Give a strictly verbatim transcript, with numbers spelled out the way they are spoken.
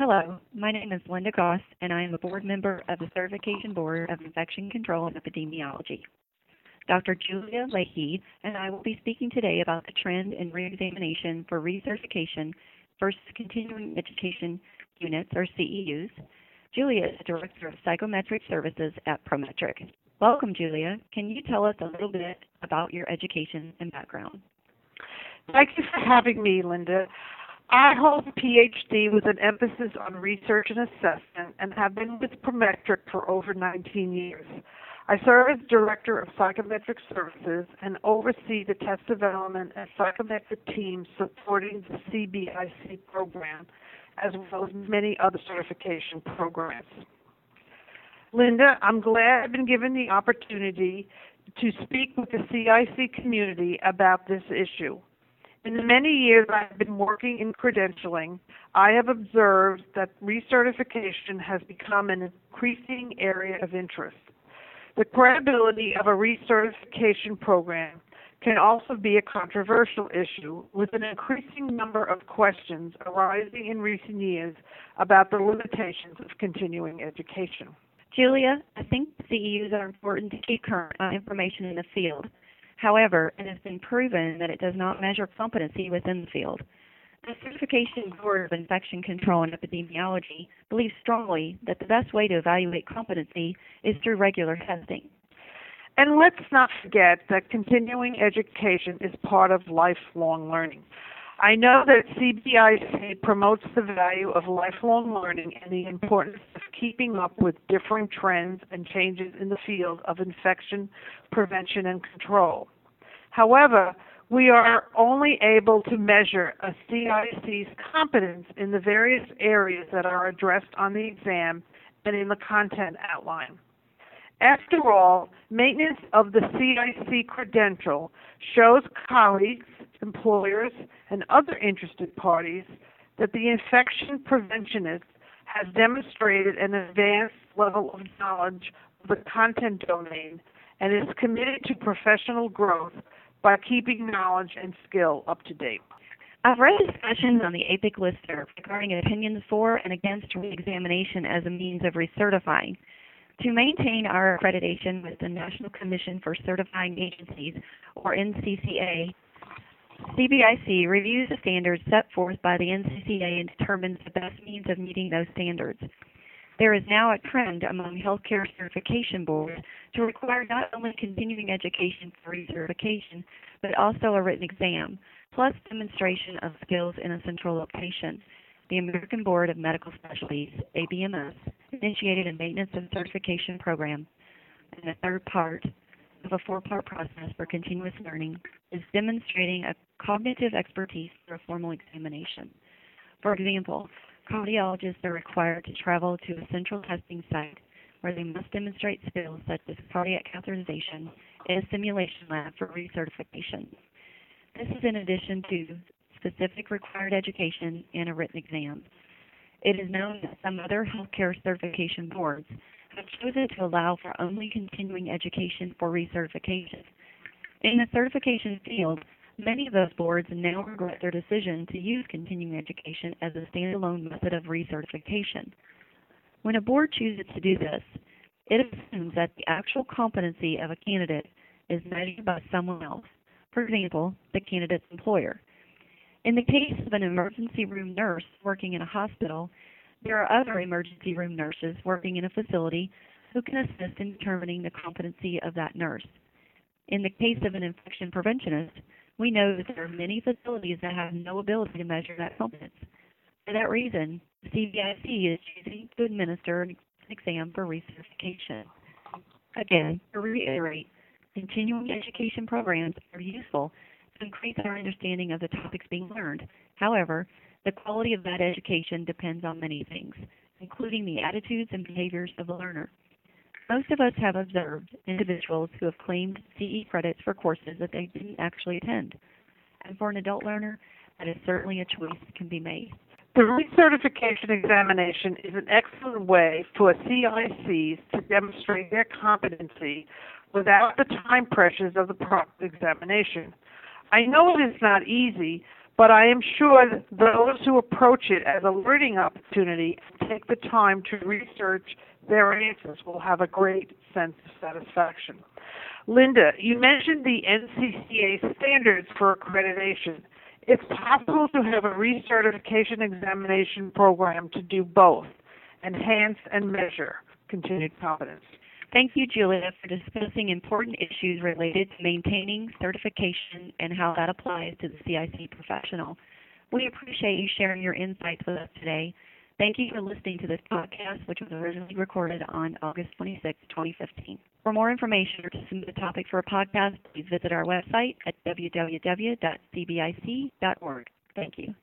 Hello, my name is Linda Goss, and I am a board member of the Certification Board of Infection Control and Epidemiology. Doctor Julia Leahy and I will be speaking today about the trend in reexamination for recertification versus continuing education units, or C E Us. Julia is the Director of Psychometric Services at Prometric. Welcome, Julia. Can you tell us a little bit about your education and background? Thank you for having me, Linda. I hold a P H D with an emphasis on research and assessment and have been with Prometric for over nineteen years. I serve as Director of Psychometric Services and oversee the test development and psychometric teams supporting the C B I C program, as well as many other certification programs. Linda, I'm glad I've been given the opportunity to speak with the C I C community about this issue. In the many years I've been working in credentialing, I have observed that recertification has become an increasing area of interest. The credibility of a recertification program can also be a controversial issue, with an increasing number of questions arising in recent years about the limitations of continuing education. Julia, I think C E Us are important to keep current on information in the field. However, it has been proven that it does not measure competency within the field. The Certification Board of Infection Control and Epidemiology believes strongly that the best way to evaluate competency is through regular testing. And let's not forget that continuing education is part of lifelong learning. I know that C B I C promotes the value of lifelong learning and the importance of keeping up with differing trends and changes in the field of infection prevention and control. However, we are only able to measure a C I C's competence in the various areas that are addressed on the exam and in the content outline. After all, maintenance of the C I C credential shows colleagues, employers, and other interested parties that the infection preventionist has demonstrated an advanced level of knowledge of the content domain and is committed to professional growth by keeping knowledge and skill up to date. I've read discussions on the A P I C listserv regarding opinions for and against reexamination as a means of recertifying. To maintain our accreditation with the National Commission for Certifying Agencies, or N C C A, C B I C reviews the standards set forth by the N C C A and determines the best means of meeting those standards. There is now a trend among healthcare certification boards to require not only continuing education for recertification, but also a written exam, plus demonstration of skills in a central location. The American Board of Medical Specialties, A B M S, initiated a maintenance and certification program, and the third part of a four-part process for continuous learning is demonstrating a cognitive expertise through a formal examination. For example, cardiologists are required to travel to a central testing site where they must demonstrate skills such as cardiac catheterization in a simulation lab for recertification. This is in addition to specific required education and a written exam. It is known that some other healthcare certification boards have chosen to allow for only continuing education for recertification. In the certification field, many of those boards now regret their decision to use continuing education as a standalone method of recertification. When a board chooses to do this, it assumes that the actual competency of a candidate is measured by someone else, for example, the candidate's employer. In the case of an emergency room nurse working in a hospital, there are other emergency room nurses working in a facility who can assist in determining the competency of that nurse. In the case of an infection preventionist, we know that there are many facilities that have no ability to measure that competence. For that reason, the C B I C is choosing to administer an exam for recertification. Again, to reiterate, continuing education programs are useful to increase our understanding of the topics being learned. However, the quality of that education depends on many things, including the attitudes and behaviors of the learner. Most of us have observed individuals who have claimed C E credits for courses that they didn't actually attend. And for an adult learner, that is certainly a choice that can be made. The recertification examination is an excellent way for C I Cs to demonstrate their competency without the time pressures of the proper examination. I know it is not easy, but I am sure that those who approach it as a learning opportunity and take the time to research their answers will have a great sense of satisfaction. Linda, you mentioned the N C C A standards for accreditation. It's possible to have a recertification examination program to do both, enhance and measure continued competence. Thank you, Julia, for discussing important issues related to maintaining certification and how that applies to the C I C professional. We appreciate you sharing your insights with us today. Thank you for listening to this podcast, which was originally recorded on August twenty-sixth, twenty fifteen. For more information or to submit a topic for a podcast, please visit our website at w w w dot c b i c dot org. Thank you.